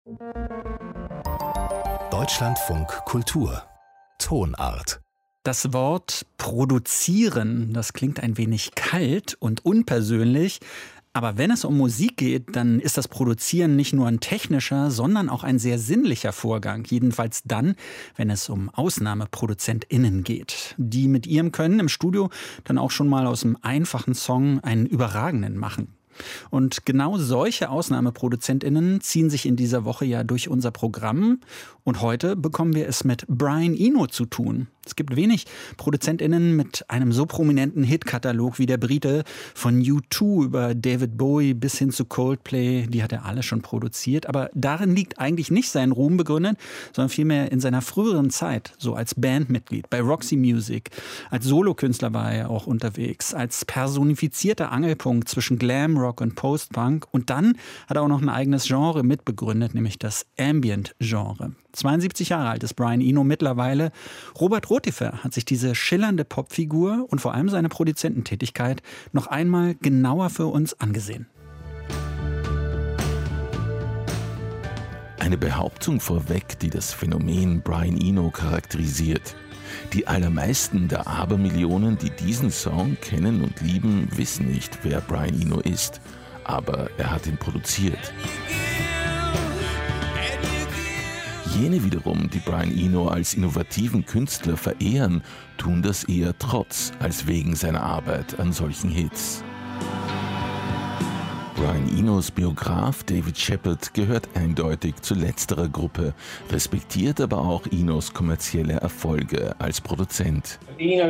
Deutschlandfunk Kultur Tonart. Das Wort produzieren, das klingt ein wenig kalt und unpersönlich. Aber wenn es um Musik geht, dann ist das Produzieren nicht nur ein technischer, sondern auch ein sehr sinnlicher Vorgang. Jedenfalls dann, wenn es um AusnahmeproduzentInnen geht, die mit ihrem Können im Studio dann auch schon mal aus einem einfachen Song einen überragenden machen. Und genau solche AusnahmeproduzentInnen ziehen sich in dieser Woche ja durch unser Programm. Und heute bekommen wir es mit Brian Eno zu tun. Es gibt wenig ProduzentInnen mit einem so prominenten Hitkatalog wie der Brite, von U2 über David Bowie bis hin zu Coldplay. Die hat er alle schon produziert. Aber darin liegt eigentlich nicht sein Ruhm begründet, sondern vielmehr in seiner früheren Zeit, so als Bandmitglied bei Roxy Music. Als Solokünstler war er auch unterwegs, als personifizierter Angelpunkt zwischen Glam Rock und Post-Punk. Und dann hat er auch noch ein eigenes Genre mitbegründet, nämlich das Ambient-Genre. 72 Jahre alt ist Brian Eno mittlerweile. Robert Rotifer hat sich diese schillernde Popfigur und vor allem seine Produzententätigkeit noch einmal genauer für uns angesehen. Eine Behauptung vorweg, die das Phänomen Brian Eno charakterisiert. Die allermeisten der Abermillionen, die diesen Song kennen und lieben, wissen nicht, wer Brian Eno ist. Aber er hat ihn produziert. Jene wiederum, die Brian Eno als innovativen Künstler verehren, tun das eher trotz als wegen seiner Arbeit an solchen Hits. Brian Enos Biograf David Shepard gehört eindeutig zu letzterer Gruppe, respektiert aber auch Enos kommerzielle Erfolge als Produzent. Eno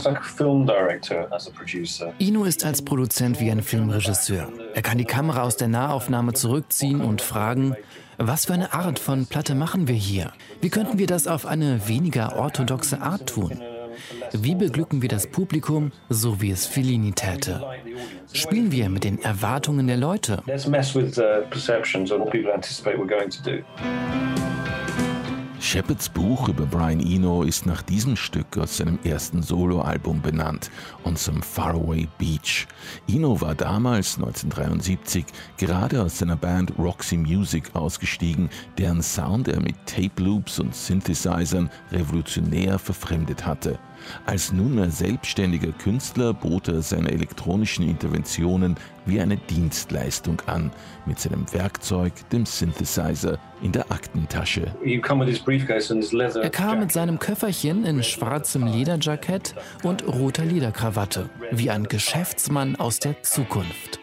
ist als Produzent wie ein Filmregisseur. Er kann die Kamera aus der Nahaufnahme zurückziehen und fragen, was für eine Art von Platte machen wir hier? Wie könnten wir das auf eine weniger orthodoxe Art tun? Wie beglücken wir das Publikum, so wie es Fellini täte? Spielen wir mit den Erwartungen der Leute? Shepards Buch über Brian Eno ist nach diesem Stück aus seinem ersten Soloalbum benannt, On Some Faraway Beach. Eno war damals, 1973, gerade aus seiner Band Roxy Music ausgestiegen, deren Sound er mit Tape Loops und Synthesizern revolutionär verfremdet hatte. Als nunmehr selbstständiger Künstler bot er seine elektronischen Interventionen wie eine Dienstleistung an, mit seinem Werkzeug, dem Synthesizer, in der Aktentasche. Er kam mit seinem Köfferchen in schwarzem Lederjackett und roter Lederkrawatte, wie ein Geschäftsmann aus der Zukunft.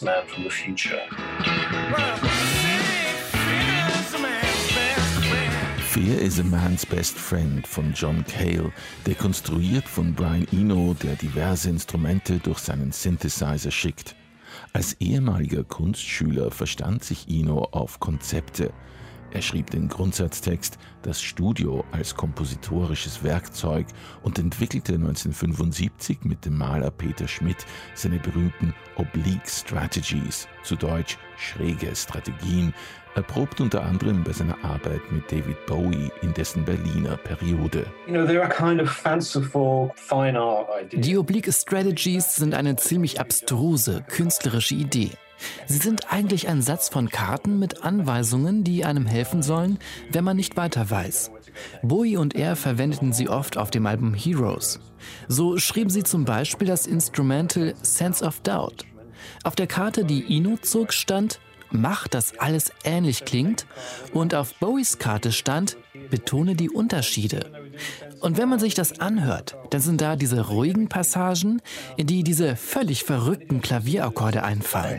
Fear is a Man's Best Friend von John Cale, dekonstruiert von Brian Eno, der diverse Instrumente durch seinen Synthesizer schickt. Als ehemaliger Kunstschüler verstand sich Eno auf Konzepte. Er schrieb den Grundsatztext Das Studio als kompositorisches Werkzeug und entwickelte 1975 mit dem Maler Peter Schmidt seine berühmten Oblique Strategies, zu Deutsch schräge Strategien, erprobt unter anderem bei seiner Arbeit mit David Bowie in dessen Berliner Periode. Die Oblique Strategies sind eine ziemlich abstruse, künstlerische Idee. Sie sind eigentlich ein Satz von Karten mit Anweisungen, die einem helfen sollen, wenn man nicht weiter weiß. Bowie und er verwendeten sie oft auf dem Album Heroes. So schrieben sie zum Beispiel das Instrumental Sense of Doubt. Auf der Karte, die Eno zog, stand Mach, dass alles ähnlich klingt, und auf Bowies Karte stand Betone die Unterschiede. Und wenn man sich das anhört, dann sind da diese ruhigen Passagen, in die diese völlig verrückten Klavierakkorde einfallen.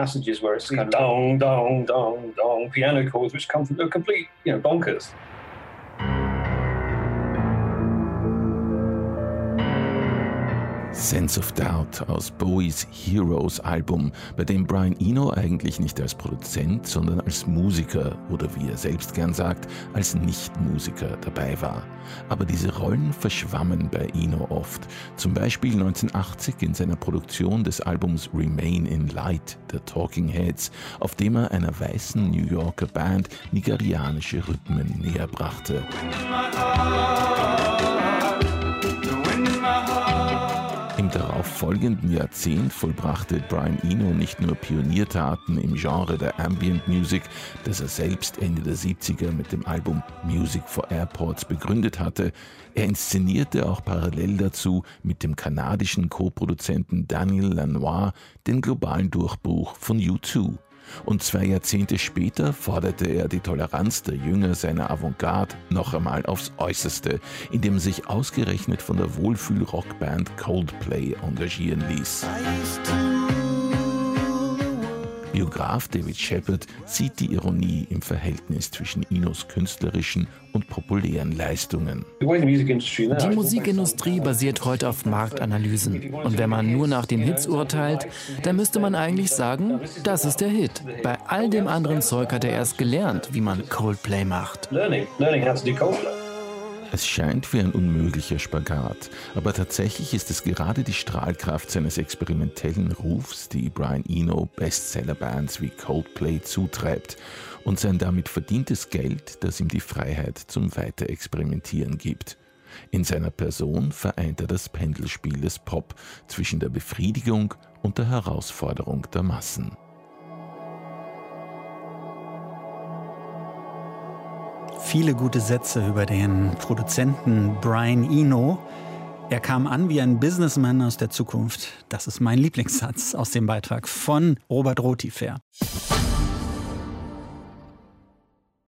Sense of Doubt aus Bowies Heroes Album, bei dem Brian Eno eigentlich nicht als Produzent, sondern als Musiker oder wie er selbst gern sagt, als Nicht-Musiker dabei war. Aber diese Rollen verschwammen bei Eno oft. Zum Beispiel 1980 in seiner Produktion des Albums Remain in Light der Talking Heads, auf dem er einer weißen New Yorker Band nigerianische Rhythmen näher brachte. Im darauf folgenden Jahrzehnt vollbrachte Brian Eno nicht nur Pioniertaten im Genre der Ambient Music, das er selbst Ende der 70er mit dem Album Music for Airports begründet hatte, er inszenierte auch parallel dazu mit dem kanadischen Co-Produzenten Daniel Lanois den globalen Durchbruch von U2. Und 2 Jahrzehnte später forderte er die Toleranz der Jünger seiner Avantgarde noch einmal aufs Äußerste, indem er sich ausgerechnet von der Wohlfühl-Rockband Coldplay engagieren ließ. Biograf David Shepard sieht die Ironie im Verhältnis zwischen Enos künstlerischen und populären Leistungen. Die Musikindustrie basiert heute auf Marktanalysen. Und wenn man nur nach den Hits urteilt, dann müsste man eigentlich sagen, das ist der Hit. Bei all dem anderen Zeug hat er erst gelernt, wie man Coldplay macht. Es scheint wie ein unmöglicher Spagat, aber tatsächlich ist es gerade die Strahlkraft seines experimentellen Rufs, die Brian Eno Bestsellerbands wie Coldplay zutreibt und sein damit verdientes Geld, das ihm die Freiheit zum Weiterexperimentieren gibt. In seiner Person vereint er das Pendelspiel des Pop zwischen der Befriedigung und der Herausforderung der Massen. Viele gute Sätze über den Produzenten Brian Eno. Er kam an wie ein Businessman aus der Zukunft. Das ist mein Lieblingssatz aus dem Beitrag von Robert Rotifer.